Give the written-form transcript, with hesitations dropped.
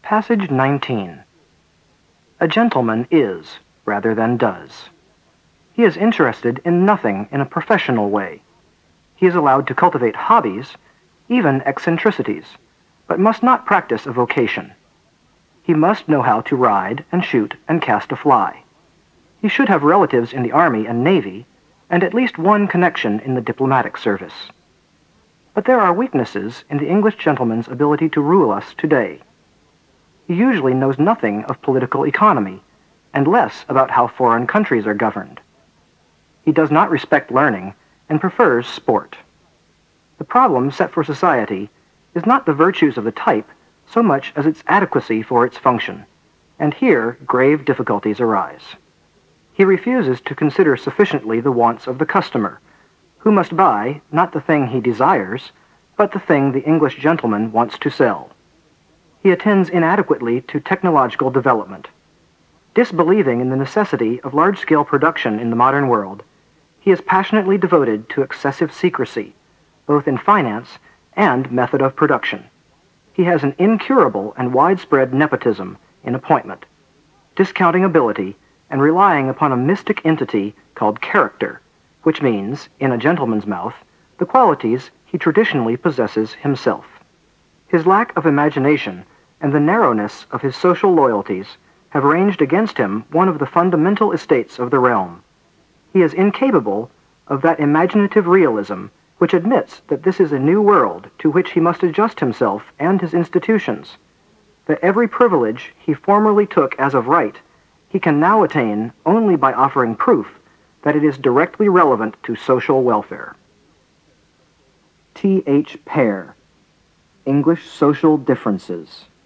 Passage 19. A gentleman is, rather than does. He is interested in nothing in a professional way. He is allowed to cultivate hobbies, even eccentricities, but must not practice a vocation. He must know how to ride and shoot and cast a fly. He should have relatives in the Army and Navy, and at least one connection in the diplomatic service. But there are weaknesses in the English gentleman's ability to rule us today. He usually knows nothing of political economy, and less about how foreign countries are governed. He does not respect learning and prefers sport. The problem set for society is not the virtues of the type so much as its adequacy for its function, and here grave difficulties arise. He refuses to consider sufficiently the wants of the customer, who must buy not the thing he desires, but the thing the English gentleman wants to sell. He attends inadequately to technological development. Disbelieving in the necessity of large-scale production in the modern world, he is passionately devoted to excessive secrecy, both in finance and method of production. He has an incurable and widespread nepotism in appointment, discounting ability and relying upon a mystic entity called character, which means, in a gentleman's mouth, the qualities he traditionally possesses himself. His lack of imagination and the narrowness of his social loyalties have ranged against him one of the fundamental estates of the realm. He is incapable of that imaginative realism which admits that this is a new world to which he must adjust himself and his institutions, that every privilege he formerly took as of right he can now attain only by offering proof that it is directly relevant to social welfare. T. H. Pear, English Social Differences.